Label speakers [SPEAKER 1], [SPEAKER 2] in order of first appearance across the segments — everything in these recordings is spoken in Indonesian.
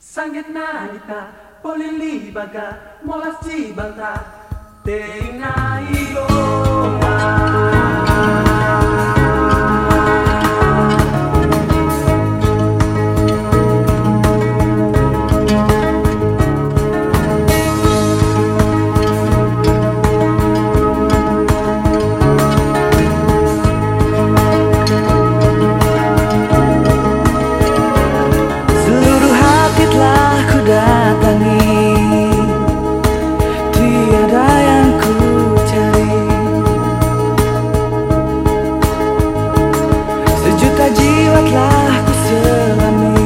[SPEAKER 1] Sangit nalita, polili baga, molas cibanta, teina ilonga.
[SPEAKER 2] Jiwa telah ku selami,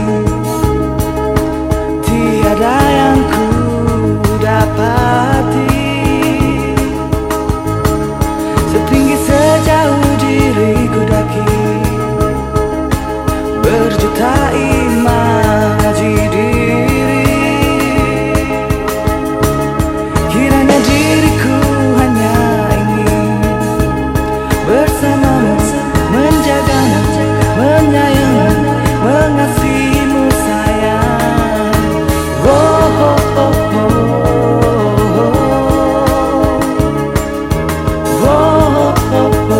[SPEAKER 2] tiada yang ku dapati. Setinggi sejauh diriku daki, berjuta iman ngaji diri. Kiranya diriku hanya ingin bersamamu, menjagamu, menyayangi, mengasihimu sayang. Oh, oh, oh, oh, oh, oh, oh, oh.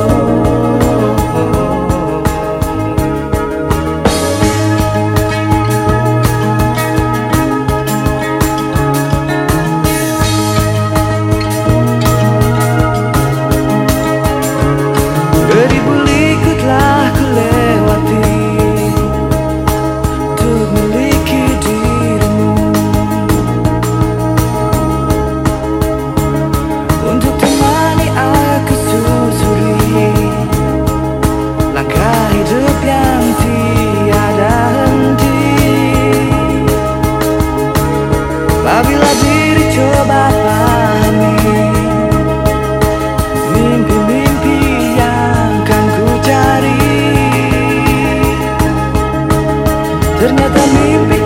[SPEAKER 2] Beribu liku telah ku lewati untuk memiliki dirimu, untuk temani aku susuri langkah hidup yang tiada henti. Apabila diri coba pahami mimpi-mimpi yang kan ku cari, ternyata mimpi